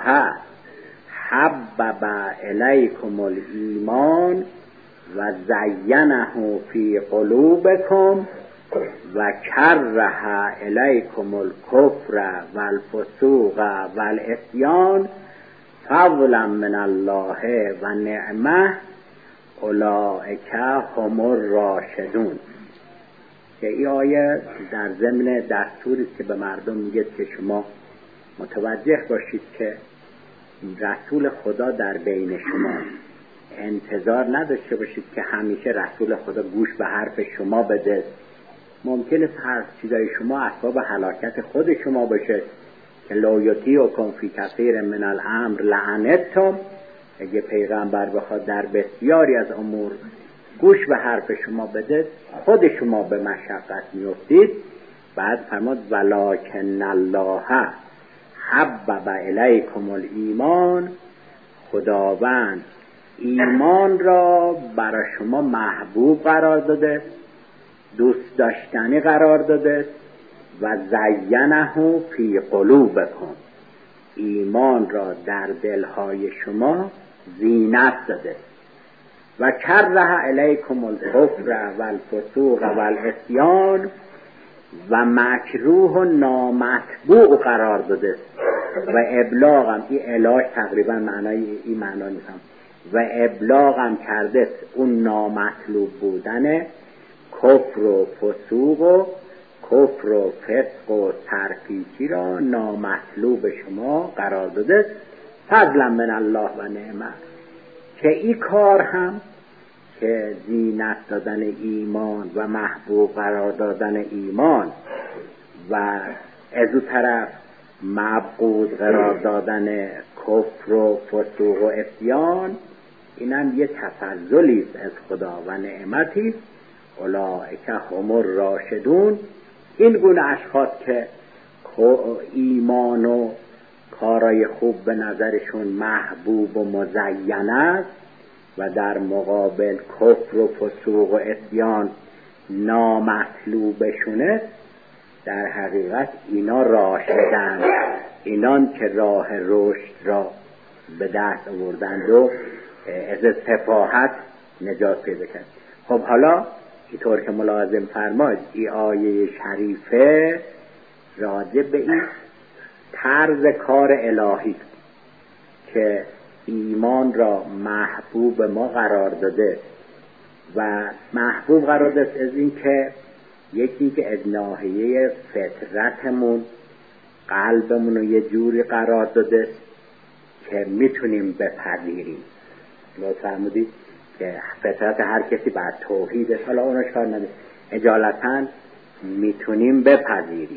حبب الیکم الایمان و زینه فی قلوبکم و کره الیکم الکفر والفسوق والعصیان فضلا من الله و نعمه اولئک هم الراشدون. که این آیه در ضمن دستوری که به مردم میگه که شما متوجه باشید که رسول خدا در بین شما، انتظار نداشته باشید که همیشه رسول خدا گوش به حرف شما بده. ممکنه هر چیزای شما اسباب هلاکت خود شما باشه که لا یطیعکم فی کثیر من الامر لعنتم. اگه پیغمبر بخواد در بسیاری از امور گوش به حرف شما بده، خود شما به مشقت میافتید. بعد فرمود ولکن الله حبب الیکم الایمان، خداوند ایمان را برای شما محبوب قرار داده، دوست داشتنی قرار داده، و زینه فی قلوبکم، ایمان را در دلهای شما زینت داده، و کره الیکم الکفر والفسوق والعصیان، و مکروه و نامطبوع قرار داده، و ابلاغم، این علاج تقریبا معنای این معنا نیستم، و ابلاغم کرده اون نامطلوب بودن کفر و فسوق و کفر و فسق و سرپیچی را نامطلوب شما قرار داده، فضلا من الله و نعمه. که این کار هم که زینت دادن ایمان و محبوب قرار دادن ایمان و از اون طرف مبغوض قرار دادن کفر و فسوق و عصیان، اینم یه تفضلی از خدا و نعمتی. اولئک هم الراشدون، این گونه اشخاص که ایمان و کارای خوب به نظرشون محبوب و مزین است و در مقابل کفر و فسوق و عصیان نامطلوبشونه، در حقیقت اینا راشدن، اینان که راه رشد را به دست آوردند و از سفاهت نجات پیدا کرد. خب حالا اینطور که ملاحظه فرماید، این آیه شریفه راجع به این طرز کار الهی که ایمان را محبوب ما قرار داده و محبوب قرار داده از این که یکی که از ناحیه فطرتمون قلبمون رو یه جوری قرار داده که میتونیم بپذیریم. لطفاً فرمودید که فطرت هر کسی بعد توحیده، حالا اونش کار نداره، اجالتاً میتونیم بپذیریم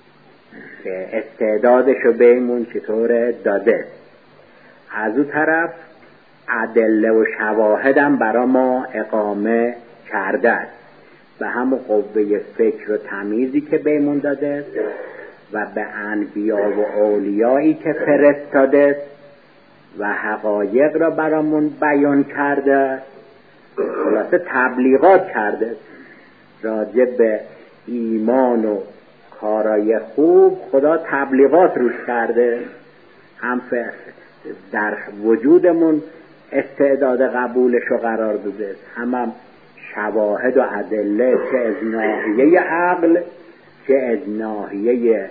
که استعدادشو بهمون چطور داده. از اون طرف ادله و شواهد هم برای ما اقامه کرده است. به همون قوه فکر و تمیزی که بهمون داده و به انبیا و اولیایی که فرستاده و حقایق را برامون بیان کرده، خلاصه تبلیغات کرده راجع به ایمان و کارای خوب. خدا تبلیغات روش کرده، هم در وجودمون استعداد قبولش رو قرار داده، هم شواهد و ادله چه از ناحیه عقل چه از ناحیه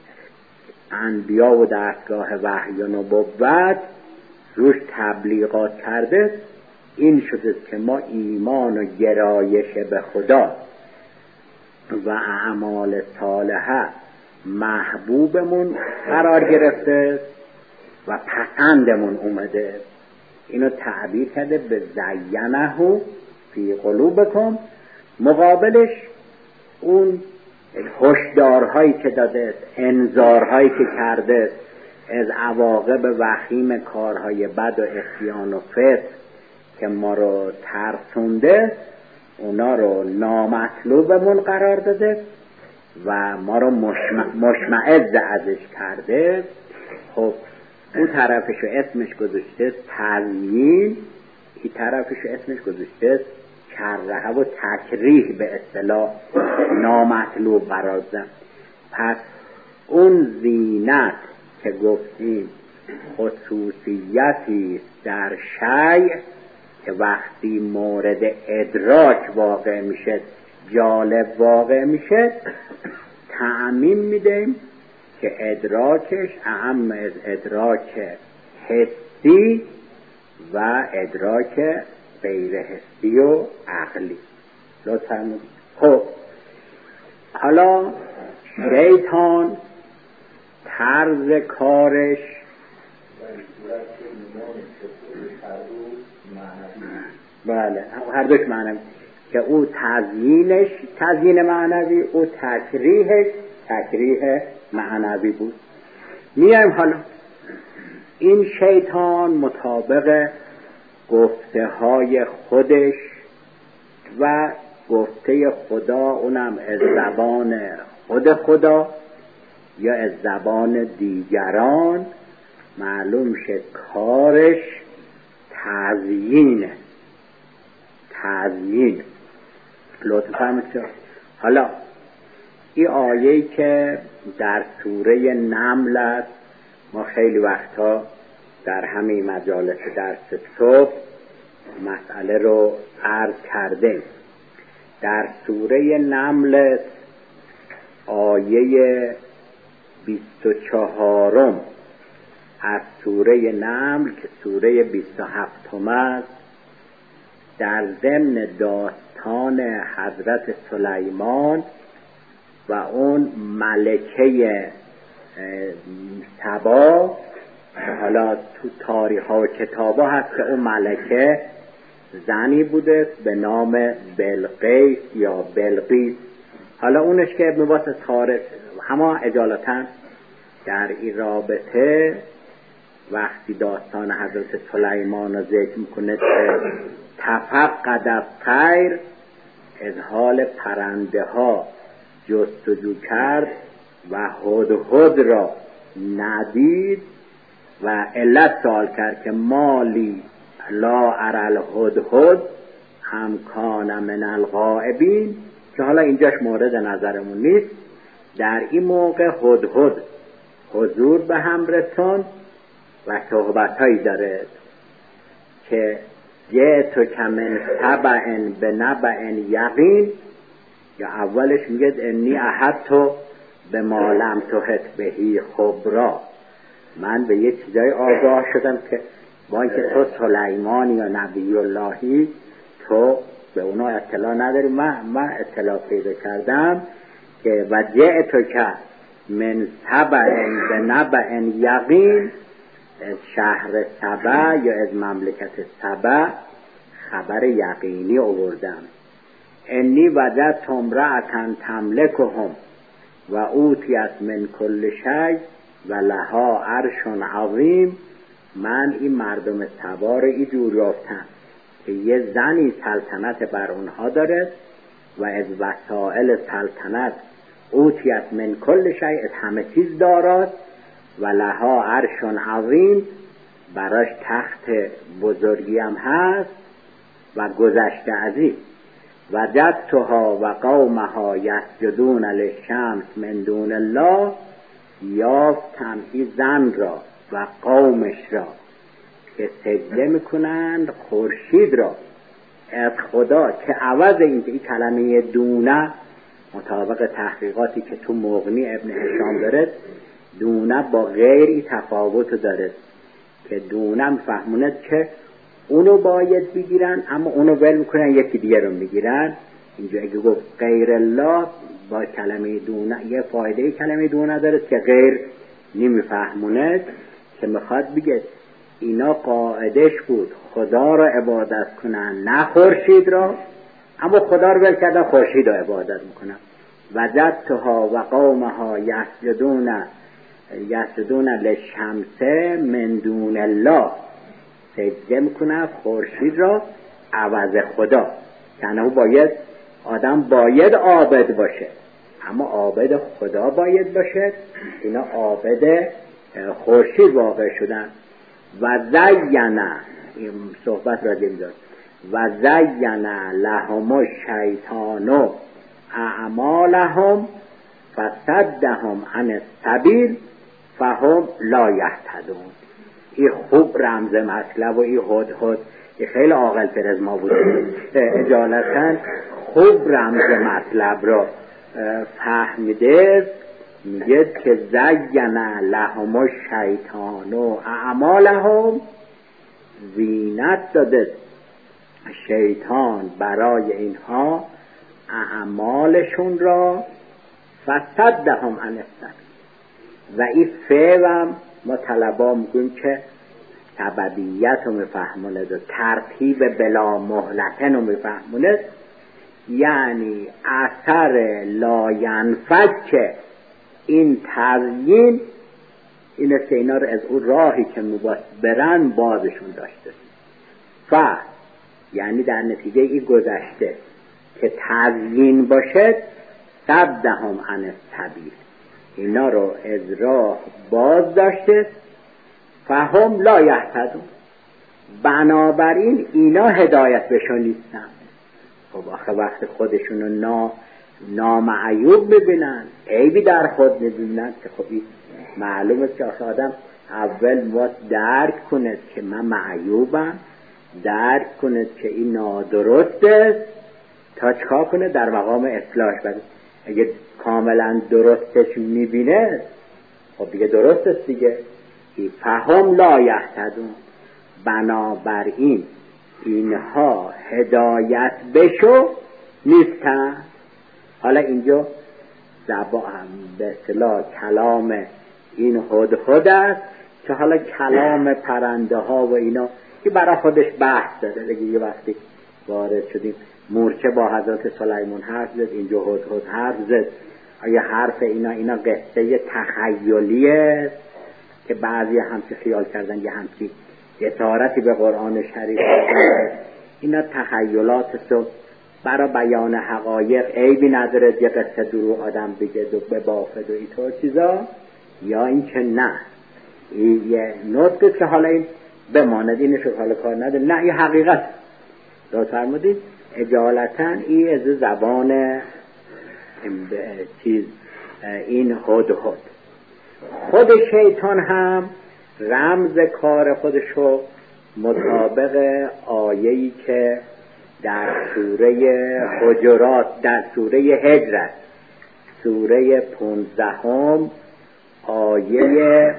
انبیا و دستگاه وحی و نبوت روش تبلیغات کرده. این شده که ما ایمان و گرایش به خدا و اعمال صالحه محبوبمون قرار گرفته و پسندمون اومده. اینو تعبیر کرده به زینه فی قلوبکم. مقابلش اون هشدارهایی که داده، انذارهایی که کرده از عواقب وخیم کارهای بد و عصیان و فسق که ما رو ترسونده، اونا رو نامطلوبمون قرار داده و ما رو مشمئز ازش کرده. خب اون طرفش اسمش گذاشته تزیین، این طرفش اسمش گذاشته کرهه و تکریه، به اصطلاح نامطلوب قرار دادن. پس اون زینت که گفتیم خصوصیتی در شیء که وقتی مورد ادراک واقع میشه، جالب واقع میشه، تعمیم میدیم که ادراکش اهم از ادراک حسی و ادراک غیر حسی و عقلی. لطفاً خب حالا شیطان طرز کارش بله هر دوش معنوی که او تزیینش تزیین معنوی، او تکریهش تکریه معنوی بود. میایم حالا این شیطان مطابق گفته های خودش و گفته خدا، اونم از زبان خود خدا یا از زبان دیگران، معلوم شد کارش تزیینه. تزیین لطفاً فهمید. حالا این آیه‌ای که در سوره نمل است، ما خیلی وقتا در همین مجالس درس صبح مسئله رو عرض کردیم. در سوره نمل آیه 24 از سوره نمل که سوره 27 است، در ضمن داستان حضرت سلیمان و اون ملکه سبا، حالا تو تاریخ ها و کتاب ها هست که اون ملکه زنی بوده به نام بلقیس یا بلقیس. حالا اونش که ابن باس تارس همه اجالتا در این رابطه وقتی داستان حضرت سلیمان رو ذکر میکنه که تفقد الطیر، از حال پرنده ها جستجو کرد و هدهد را ندید و علت سوال کرد که مالی لا ارى الهدهد هم کان من الغائبین، که حالا اینجاش مورد نظرمون نیست. در این موقع هدهد حضور به هم رساند و صحبتایی داره که جئتو کمن سبعن به نبعن یقین، یا اولش میگه انی احطت به ما لم تحط بهی خبرا، من به یه چیزای آگاه شدم که با اینکه تو سلیمانی یا نبی اللهی تو به اونا اطلاع نداری، من اطلاع پیدا کردم که و جئتو که من سبعن به نبعن یقین، از شهر سبع یا از مملکت سبع خبر یقینی آوردم. انی وجدت امرأة تملکهم و اوتیت من کل شیء و لها عرش عظیم، من این مردم سبا رو اینجور یافتم که یه زنی سلطنت بر اونها داره و از وسائل سلطنت اوتیت من کل شیء، همه چیز دارد، و لها عرش عظیم، براش تخت بزرگی هم هست و گذشته عظیم. وجدتها و قومها یسجدون للشمس من دون الله، یافتم این زن را و قومش را که سجده میکنند خورشید را از خدا، که عوض این کلمه دونه مطابق تحقیقاتی که تو مغنی ابن هشام داره، دونه با غیر تفاوت داره، که دونه فهموند که اونو باید بگیرن اما اونو ول میکنن یکی دیگه رو میگیرن. اینجا اگه گفت غیر الله با کلمه دونه، یه فایده کلمه دونه داره که غیر نمیفهموند، که میخواد بگه اینا قاعدش بود خدا را عبادت کنن نه خورشید را، اما خدا رو ول کردن خورشید را عبادت میکنن. وجدتها و قومها یسجدون للشمس من دون الله، سجده میکنن خورشید را عوض خدا. یعنی باید آدم باید عابد باشه، اما عابد خدا باید باشه، اینا عابد خورشید واقع شدن. و زینه، این صحبت را دارد، و زینه لهم الشیطان اعمالهم فصدهم عن السبیل فهم لا یهتدون. این خوب رمز مطلب و این هدهد خیلی عاقل تر از ما بود، اجالتا خوب رمز مطلب را فهمیده. میگه که زینه لهم الشیطان و اعمالهم، زینت داده شیطان برای اینها اعمالشون را، فصدهم عن السبیل. و این فعلم ما طلبا میگیم که سببیت رو میفهموند و ترتیب بلا مهلتن رو میفهموند، یعنی اثر لاینفک این تزیین این است که اینا رو از اون راهی که میباید برن بازشون داشته. یعنی در نتیجه این گذشته که تزیین باشد، صدهم عن السبیل، اینا رو از راه باز داشته، فهم لا یهتدون، بنابراین اینا هدایت بشون نیستن. خب آخه وقت خودشونو نامعیوب ببینن، عیبی در خود نبینن، که خب معلومه که آدم اول باید درک کند که من معیوبم، درک کند که این نادرسته تا چکار کنه در مقام اصلاح بده. اگه کاملا درستش میبینه خب دیگه درست دیگه. فهم لا یهتدون، بنابراین اینها هدایت بشو نیستن. حالا اینجا به اصطلاح کلام این هدهد است که حالا کلام پرنده ها و اینا که برای خودش بحث داره. دیگه یه وقتی وارد شدیم مورچه با حضرت سلیمان حرف زد، اینجا هدهد حرف زد. آیا حرف اینا قصه تخیلیه که بعضی همچه خیال کردن یه همچی اطارتی به قرآن شریف کردن، اینا تخیلات است، برای بیان حقایق عیبی نداره یه قصه درو آدم بگه و ببافد و اینطور چیزا، یا این که نه این یه نطقه که حالا این بماند، اینشو حالا کار نداره، نه این حقیقت را فرمودید. اجالتا این از زبان این هدهد. خود شیطان هم رمز کار خودشو مطابق آیه‌ای که در سوره حجرات، در سوره هجر، سوره 15 آیه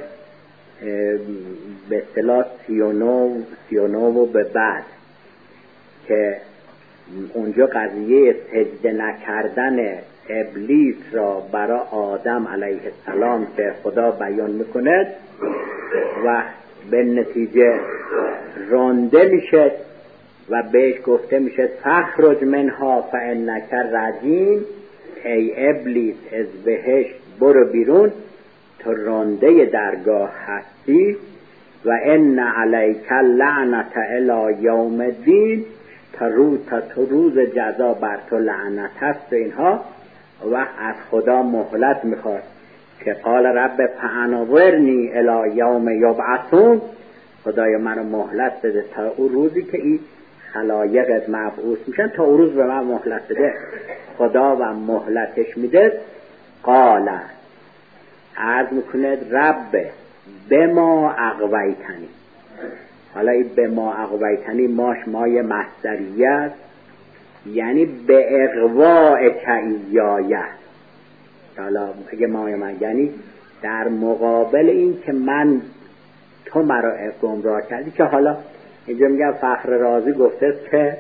به اصطلاح 39 و به بعد، که اونجا قضیه سجده نکردن ابلیس را برای آدم علیه السلام که خدا بیان میکند و به نتیجه رانده میشه و بهش گفته میشه فخرج منها فانک رجیم، ای ابلیس از بهشت برو بیرون تو رانده درگاه هستی، و ان علیک لعنت الی یوم الدین، تا تو روز جزا بر تو لعنت هست و اینها. و از خدا مهلت میخواد که قال رب فانظرنی الی یوم یبعثون، خدای منو مهلت بده تا اون روزی که این خلایقت مبعوث میشن، تا اون روز به من مهلت بده. خدا و مهلتش میده. قال عرض میکنه رب بما اغویتنی. حالا این بما اغویتنی ماش مای مصدریه است، یعنی به اغواء ایایه. حالا اگه مای من یعنی در مقابل این که تو مرا گمراه کردی، که حالا اینجا میگم فخر رازی گفته که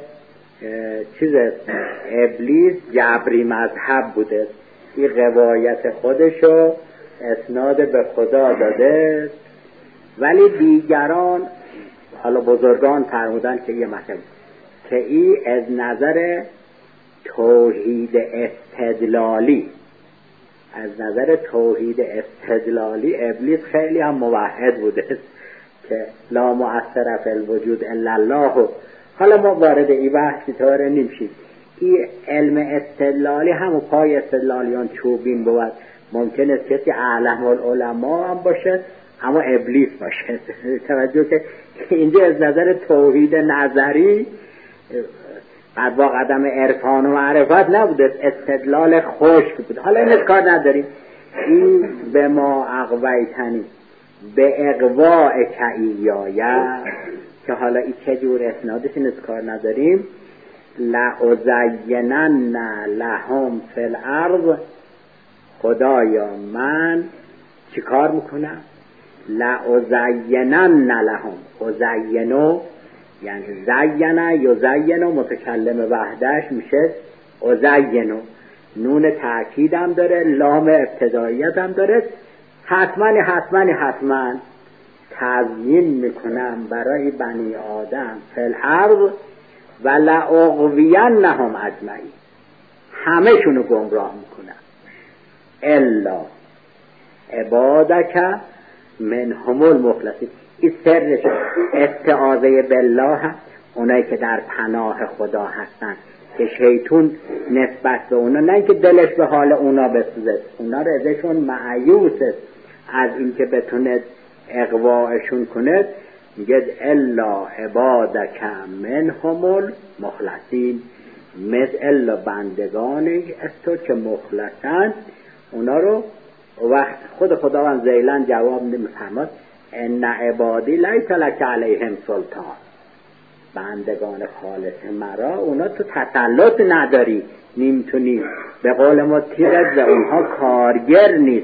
ابلیس جبری مذهب بوده، این روایت خودشو اسناد به خدا داده، ولی دیگران حالا بزرگان فرمودن که یه مثل که این از نظر توحید استدلالی، از نظر توحید استدلالی ابلیس خیلی هم موحد بوده که لا مؤثر فی الوجود الا الله. حالا ما وارد این بحثی طوره نمیشیم. این علم استدلالی هم پای استدلالیان چوبین بود. ممکنه کسی اعلم العلماء هم باشه اما ابلیس باشه. توجه که اینجا از نظر توحید نظری بعد با قدم عرفان و معرفت نبوده، استدلال خشک بود. حالا این کار نداریم. این به ما اغویتنی به اغواء ایایه، که حالا این چه جور اسنادش این کار نداریم. لأزینن لهم فی الارض، خدایا من چی کار میکنم؟ لأزینن لهم، ازینو یعنی زینه یا زینو متکلم وحدهش میشه ازینو، نون تأکید هم داره، لام ابتداییت هم داره. حتما تزیین میکنم برای بنی آدم فی الارض و لأغوینهم اجمعین، همه شونو گمراه میکنم الا عبادک منهم المخلصین. این سرش استعاذه بالله، اونایی که در پناه خدا هستن که شیطون نسبت به اونا، نه که دلش به حال اونا بسوزه، اونا رو ازشون مایوسه از اینکه بتونه اغواءشون کنه. میگه الا عبادک منهم المخلصین، مثل بندگانی از تو که مخلصن، اونا رو. وقت خود خداوند ذیلا جواب نمیفرماد ان عبادی لیس لک علیهم سلطان، بندگان خالص مرا اونا تو تسلط نداری، نمیتونی به قول ما تیرت به اونها کارگر نیست.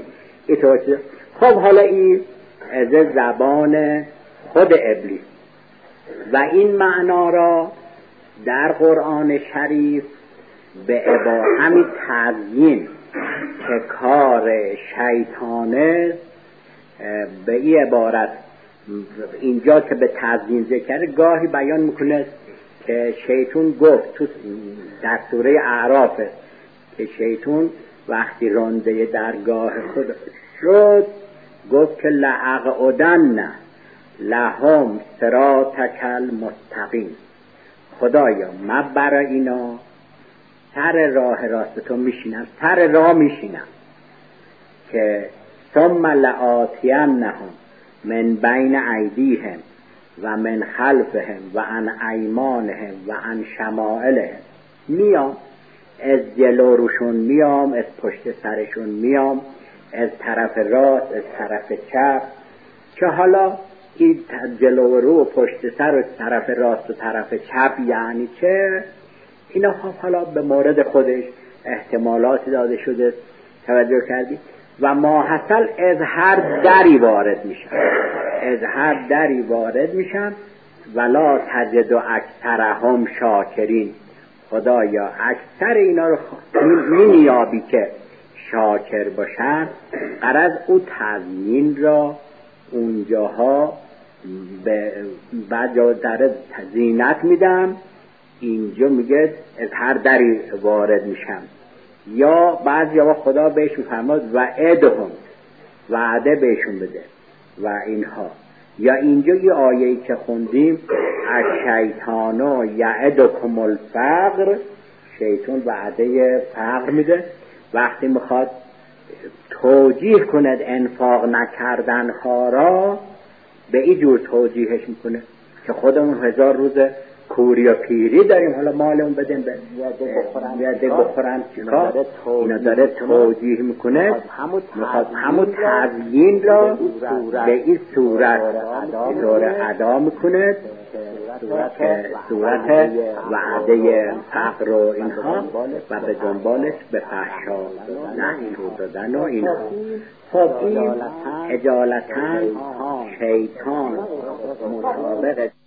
خب حالا این از زبان خود ابلیس و این معنا را در قرآن شریف به همین تزیین که کار شیطانه به این عبارت اینجا که به تزیین ذکر گاهی بیان میکنه که شیطان گفت تو در سوره اعراف که شیطان وقتی رانده درگاه خدا شد گفت که لأقعدن لهم صراطک المستقیم، خدایا من برای اینا سر راه راست تو میشینم، سر راه میشینم که ثم لآتینهم من بین ایدیهم و من خلفهم و عن ایمانهم و عن شمائلهم. میام از جلو روشون میام، از پشت سرشون میام، از طرف راست، از طرف چپ. که حالا این جلو رو و پشت سر و طرف راست و طرف چپ یعنی چه؟ اینا حالا به مورد خودش احتمالاتی داده شده، توجه کردی؟ و ما حصل از هر دری وارد میشن، از هر دری وارد میشن ولا تجد اکثرهم شاکرین، خدایا اکثر اینا رو نیابی که شاکر باشن. غرض او تضمین را اونجاها بعد جا در زینت میدم، اینجا میگه از هر دری وارد میشم. یا بعضی جا خدا بهش میفرماد و ادهم، وعده بهشون بده و اینها یا اینجا یه آیه‌ای که خوندیم از شیطانو یعدکم الفقر، شیطان وعده فقر میده وقتی میخواد توجیه کند انفاق نکردن ها را، به این جور توجیهش میکنه که خودمون 1000 روز کوری و پیری داریم، حالا مالمون بدیم به بیاده بخورن چیکار. اینا داره توجیه میکنه، میخواد همون تزیین را به این صورت ادا میکنه که صورت وعده فقر و اینها و به دنبالش به فحشا دستور دادن و اینها. خب این اجالتا شیطان مطابق